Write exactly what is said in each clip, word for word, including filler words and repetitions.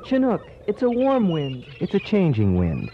Chinook, it's a warm wind. It's a changing wind.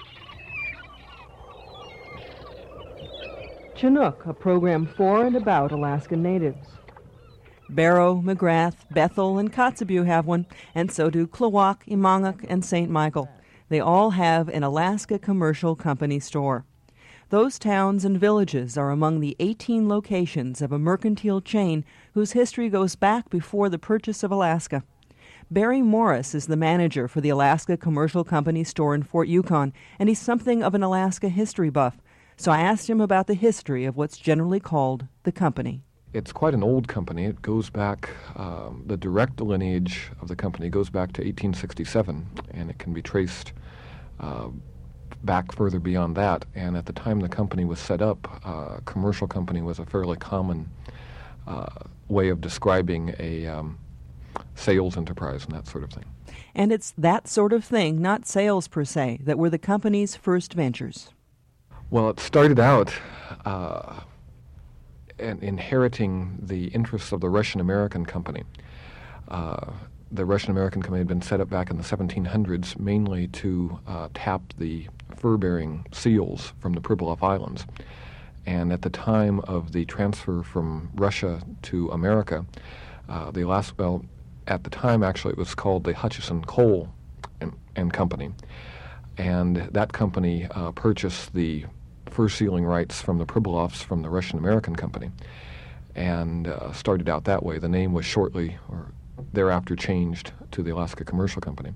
Chinook, a program for and about Alaskan natives. Barrow, McGrath, Bethel, and Kotzebue have one, and so do Klawock, Emongok, and Saint Michael. They all have an Alaska Commercial Company store. Those towns and villages are among the eighteen locations of a mercantile chain whose history goes back before the purchase of Alaska. Barry Morris is the manager for the Alaska Commercial Company store in Fort Yukon, and he's something of an Alaska history buff. So I asked him about the history of what's generally called the company. It's quite an old company. It goes back, um, the direct lineage of the company goes back to eighteen sixty-seven, and it can be traced uh, back further beyond that. And at the time the company was set up, uh, commercial company was a fairly common uh, way of describing a um, sales enterprise and that sort of thing. And it's that sort of thing, not sales per se, that were the company's first ventures. Well, it started out uh, in inheriting the interests of the Russian-American company. Uh, the Russian-American company had been set up back in the seventeen hundreds mainly to uh, tap the fur-bearing seals from the Pribilof Islands. And at the time of the transfer from Russia to America, uh, the last, well, at the time actually it was called the Hutchison Coal and, and Company. And that company uh, purchased the fur sealing rights from the Pribilofs from the Russian-American company and uh, started out that way. The name was shortly or thereafter changed to the Alaska Commercial Company.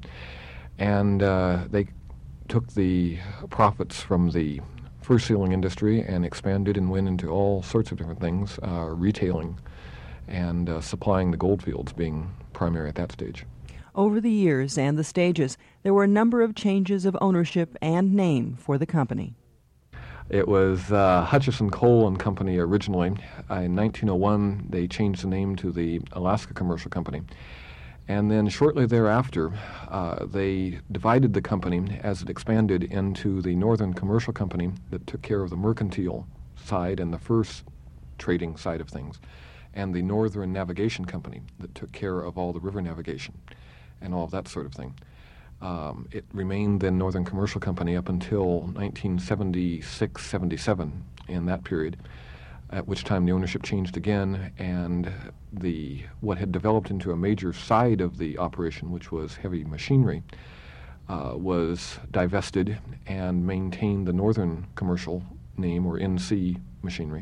And uh, they took the profits from the fur sealing industry and expanded and went into all sorts of different things, uh, retailing and uh, supplying the gold fields being primary at that stage. Over the years and the stages, there were a number of changes of ownership and name for the company. It was uh, Hutchison Coal and Company originally. Uh, in nineteen oh one, they changed the name to the Alaska Commercial Company. And then shortly thereafter, uh, they divided the company as it expanded into the Northern Commercial Company that took care of the mercantile side and the fur trading side of things, and the Northern Navigation Company that took care of all the river navigation and all of that sort of thing. Um, it remained then Northern Commercial Company up until nineteen seventy-six seventy-seven in that period, at which time the ownership changed again, and the what had developed into a major side of the operation, which was heavy machinery, uh, was divested and maintained the Northern Commercial name, or N C Machinery.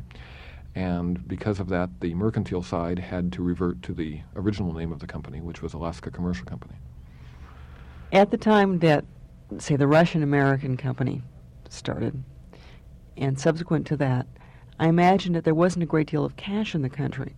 And because of that, the mercantile side had to revert to the original name of the company, which was Alaska Commercial Company. At the time that, say, the Russian-American company started, and subsequent to that, I imagine that there wasn't a great deal of cash in the country.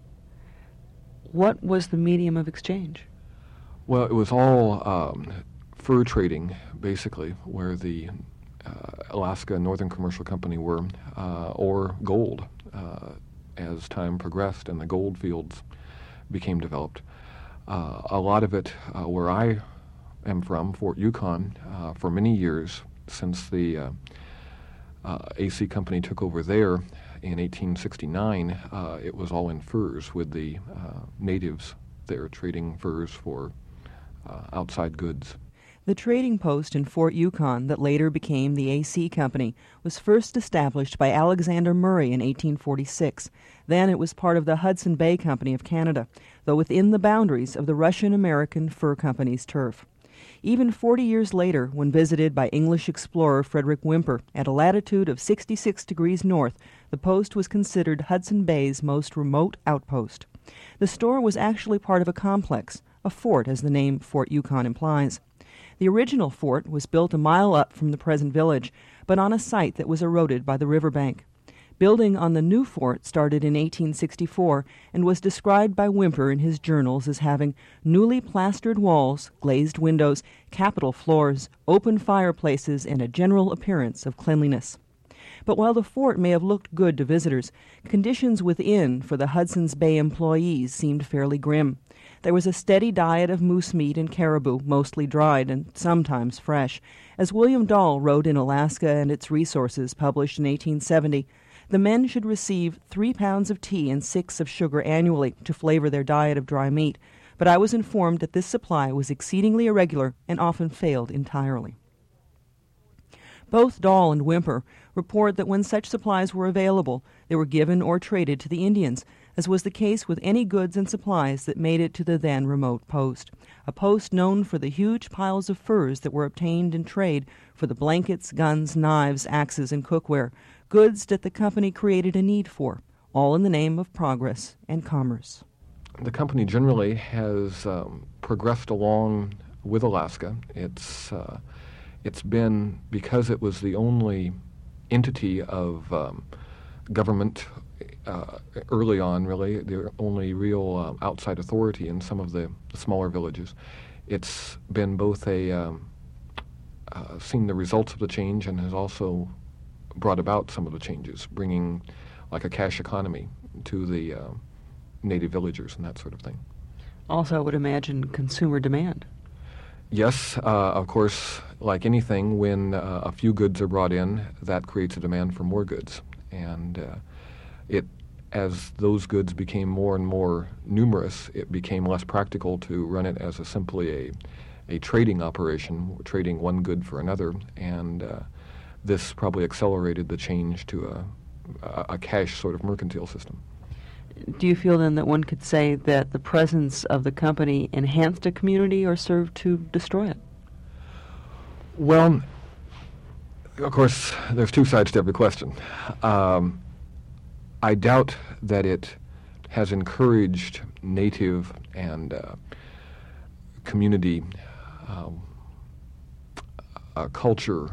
What was the medium of exchange? Well, it was all um, fur trading, basically, where the uh, Alaska Northern Commercial Company were, uh, or gold, uh, as time progressed and the gold fields became developed. Uh, a lot of it, uh, where I am from, Fort Yukon, uh, for many years, since the uh, uh, A C Company took over there in eighteen sixty-nine, uh, it was all in furs, with the uh, natives there trading furs for uh, outside goods. The trading post in Fort Yukon that later became the A C Company was first established by Alexander Murray in eighteen forty-six. Then it was part of the Hudson Bay Company of Canada, though within the boundaries of the Russian-American Fur Company's turf. Even forty years later, when visited by English explorer Frederick Whymper at a latitude of sixty-six degrees north, the post was considered Hudson Bay's most remote outpost. The store was actually part of a complex, a fort as the name Fort Yukon implies. The original fort was built a mile up from the present village, but on a site that was eroded by the riverbank. Building on the new fort started in eighteen sixty-four and was described by Whymper in his journals as having newly plastered walls, glazed windows, capital floors, open fireplaces, and a general appearance of cleanliness. But while the fort may have looked good to visitors, conditions within for the Hudson's Bay employees seemed fairly grim. There was a steady diet of moose meat and caribou, mostly dried and sometimes fresh. As William Dahl wrote in Alaska and Its Resources, published in eighteen seventy, the men should receive three pounds of tea and six of sugar annually to flavor their diet of dry meat, but I was informed that this supply was exceedingly irregular and often failed entirely. Both Dahl and Whymper report that when such supplies were available, they were given or traded to the Indians, as was the case with any goods and supplies that made it to the then remote post, a post known for the huge piles of furs that were obtained in trade for the blankets, guns, knives, axes, and cookware, goods that the company created a need for, all in the name of progress and commerce. The company generally has um, progressed along with Alaska. It's uh, it's been, because it was the only entity of um, government uh, early on, really, the only real uh, outside authority in some of the, the smaller villages. It's been both a um, uh, seen the results of the change and has also brought about some of the changes, bringing like a cash economy to the uh, native villagers and that sort of thing. Also, I would imagine consumer demand. Yes, uh, of course, like anything, when uh, a few goods are brought in, that creates a demand for more goods. And uh, it, as those goods became more and more numerous, it became less practical to run it as a simply a, a trading operation, trading one good for another. And uh, this probably accelerated the change to a, a, a cash sort of mercantile system. Do you feel then that one could say that the presence of the company enhanced a community or served to destroy it? Well, of course, there's two sides to every question. Um, I doubt that it has encouraged native and uh, community um, uh, culture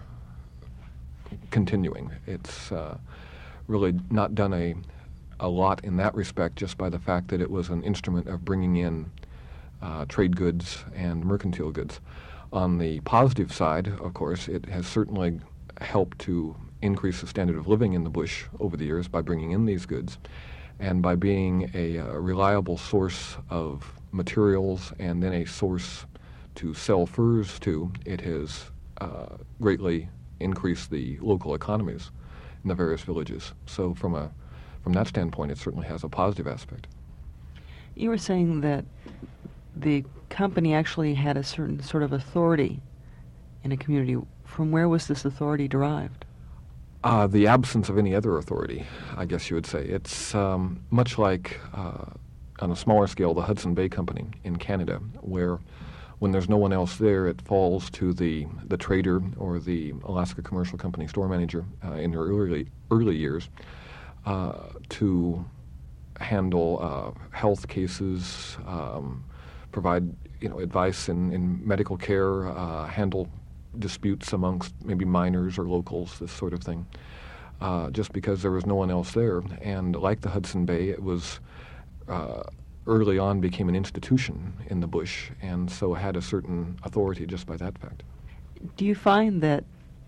continuing. It's uh, really not done a a lot in that respect, just by the fact that it was an instrument of bringing in uh, trade goods and mercantile goods. On the positive side, of course, it has certainly helped to increase the standard of living in the bush over the years by bringing in these goods, and by being a, a reliable source of materials and then a source to sell furs to. It has uh, greatly increased the local economies in the various villages. So from a From that standpoint, it certainly has a positive aspect. You were saying that the company actually had a certain sort of authority in a community. From where was this authority derived? Uh, the absence of any other authority, I guess you would say. It's um, much like, uh, on a smaller scale, the Hudson Bay Company in Canada, where when there's no one else there, it falls to the, the trader or the Alaska Commercial Company store manager uh, in their early, early years. Uh, to handle uh, health cases, um, provide you know advice in, in medical care, uh, handle disputes amongst maybe miners or locals, this sort of thing. Uh, just because there was no one else there, and like the Hudson Bay, it was uh, early on became an institution in the bush, and so had a certain authority just by that fact. Do you find that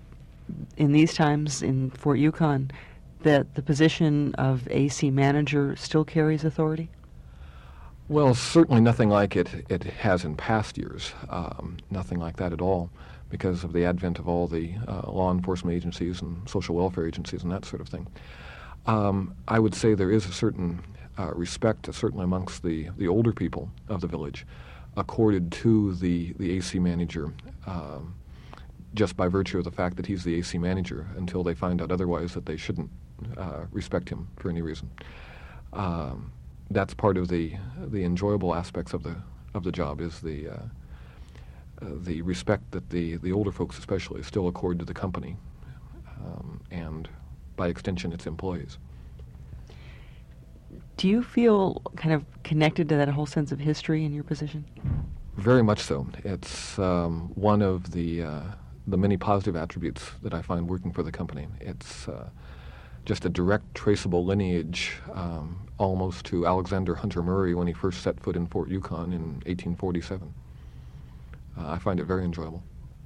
in these times in Fort Yukon, that the position of A C manager still carries authority? Well, certainly nothing like it it has in past years. Um, nothing like that at all, because of the advent of all the uh, law enforcement agencies and social welfare agencies and that sort of thing. Um, I would say there is a certain uh, respect, uh, certainly amongst the, the older people of the village, accorded to the, the A C manager, um, just by virtue of the fact that he's the A C manager, until they find out otherwise that they shouldn't uh, respect him for any reason. Um, that's part of the the enjoyable aspects of the of the job, is the uh, uh, the respect that the, the older folks especially still accord to the company, um, and by extension its employees. Do you feel kind of connected to that whole sense of history in your position? Very much so. It's um, one of the uh, the many positive attributes that I find working for the company. It's uh, just a direct traceable lineage, um, almost to Alexander Hunter Murray when he first set foot in Fort Yukon in eighteen forty-seven. Uh, I find it very enjoyable.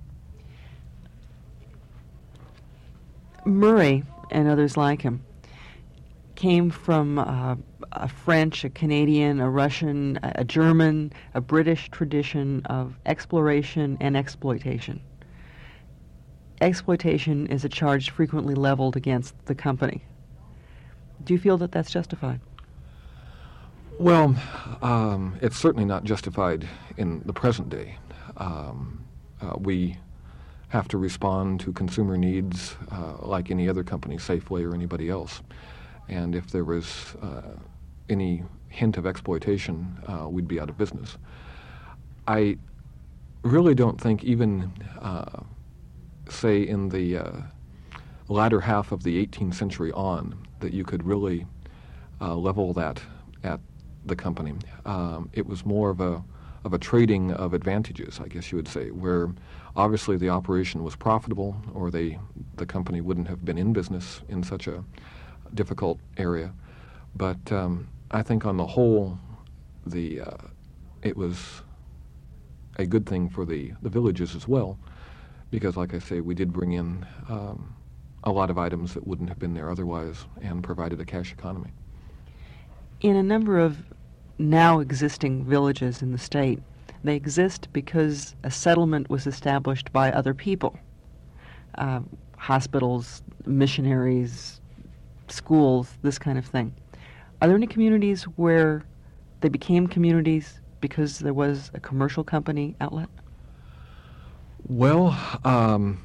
Murray and others like him came from uh, a French, a Canadian, a Russian, a, a German, a British tradition of exploration and exploitation. Exploitation is a charge frequently leveled against the company. Do you feel that that's justified? Well, um, it's certainly not justified in the present day. Um, uh, we have to respond to consumer needs uh, like any other company, Safeway or anybody else. And if there was uh, any hint of exploitation, uh, we'd be out of business. I really don't think even, uh, say, in the uh, latter half of the eighteenth century on, that you could really uh, level that at the company. Um, it was more of a of a trading of advantages, I guess you would say, where obviously the operation was profitable, or they the company wouldn't have been in business in such a difficult area. But um, I think on the whole, the uh, it was a good thing for the, the villages as well, because, like I say, we did bring in um, a lot of items that wouldn't have been there otherwise and provided a cash economy. In a number of now existing villages in the state, they exist because a settlement was established by other people. Uh, hospitals, missionaries, schools, this kind of thing. Are there any communities where they became communities because there was a commercial company outlet? Well, um,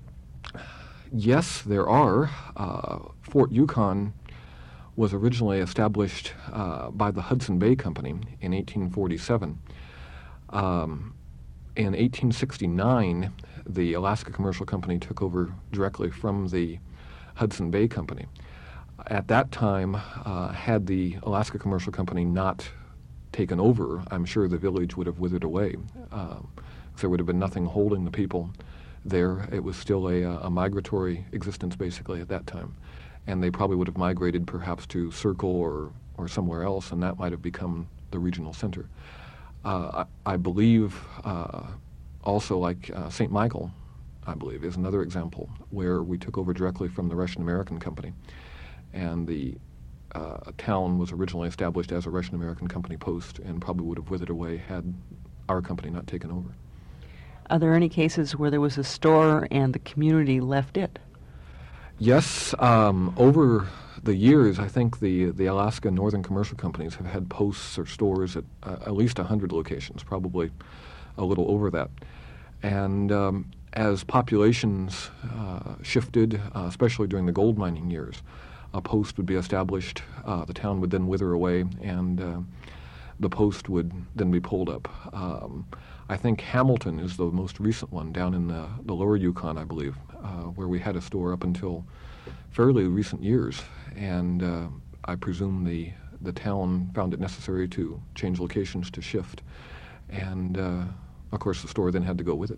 yes, there are. Uh, Fort Yukon was originally established uh, by the Hudson Bay Company in eighteen forty-seven. Um, in eighteen sixty-nine, the Alaska Commercial Company took over directly from the Hudson Bay Company. At that time, uh, had the Alaska Commercial Company not taken over, I'm sure the village would have withered away. Um, there would have been nothing holding the people there. It was still a, a migratory existence, basically, at that time. And they probably would have migrated perhaps to Circle or, or somewhere else, and that might have become the regional center. Uh, I, I believe uh, also like uh, Saint Michael, I believe, is another example where we took over directly from the Russian-American Company. And the uh, town was originally established as a Russian-American Company post and probably would have withered away had our company not taken over. Are there any cases where there was a store and the community left it? Yes. Um, over the years, I think the, the Alaska Northern Commercial Companies have had posts or stores at uh, at least one hundred locations, probably a little over that. And um, as populations uh, shifted, uh, especially during the gold mining years, a post would be established, uh, the town would then wither away, and uh, the post would then be pulled up. Um, I think Hamilton is the most recent one, down in the, the lower Yukon, I believe, uh, where we had a store up until fairly recent years. And uh, I presume the, the town found it necessary to change locations to shift. And, uh, of course, the store then had to go with it.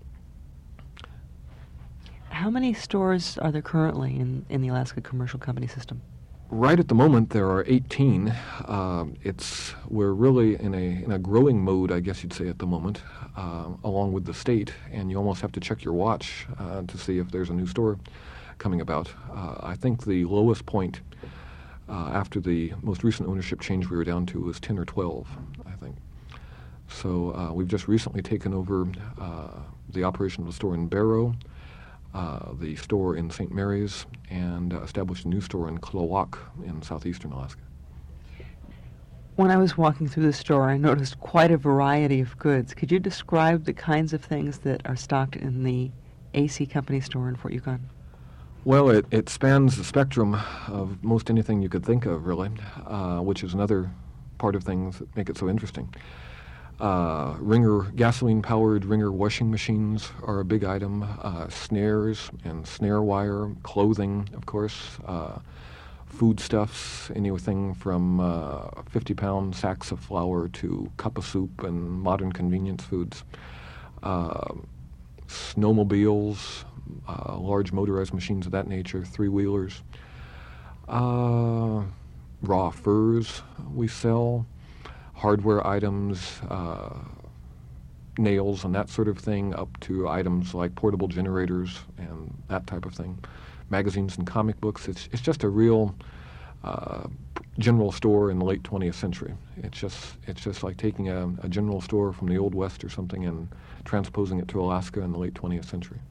How many stores are there currently in, in the Alaska Commercial Company system? Right at the moment, there are eighteen. Um, it's we're really in a in a growing mode, I guess you'd say, at the moment, uh, along with the state. And you almost have to check your watch uh, to see if there's a new store coming about. Uh, I think the lowest point uh, after the most recent ownership change we were down to was ten or twelve, I think. So uh, we've just recently taken over uh, the operation of the store in Barrow, Uh, the store in Saint Mary's, and uh, established a new store in Klawak in southeastern Alaska. When I was walking through the store, I noticed quite a variety of goods. Could you describe the kinds of things that are stocked in the A C Company store in Fort Yukon? Well, it, it spans the spectrum of most anything you could think of, really, uh, which is another part of things that make it so interesting. Uh, Ringer gasoline-powered Ringer washing machines are a big item. Uh, snares and snare wire, clothing, of course, uh, foodstuffs, anything from uh, fifty-pound sacks of flour to cup of soup and modern convenience foods. Uh, snowmobiles, uh, large motorized machines of that nature, three-wheelers. Uh, raw furs we sell. Hardware items, uh, nails and that sort of thing, up to items like portable generators and that type of thing. Magazines and comic books. It's it's just a real uh, general store in the late twentieth century. It's just it's just like taking a, a general store from the Old West or something and transposing it to Alaska in the late twentieth century.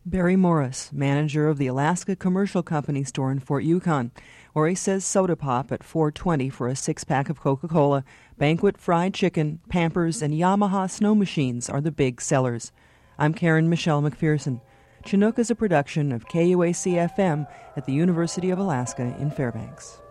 Barry Morris, manager of the Alaska Commercial Company store in Fort Yukon, where he says soda pop at four twenty for a six-pack of Coca-Cola, Banquet fried chicken, Pampers, and Yamaha snow machines are the big sellers. I'm Karen Michelle McPherson. Chinook is a production of K U A C F M at the University of Alaska in Fairbanks.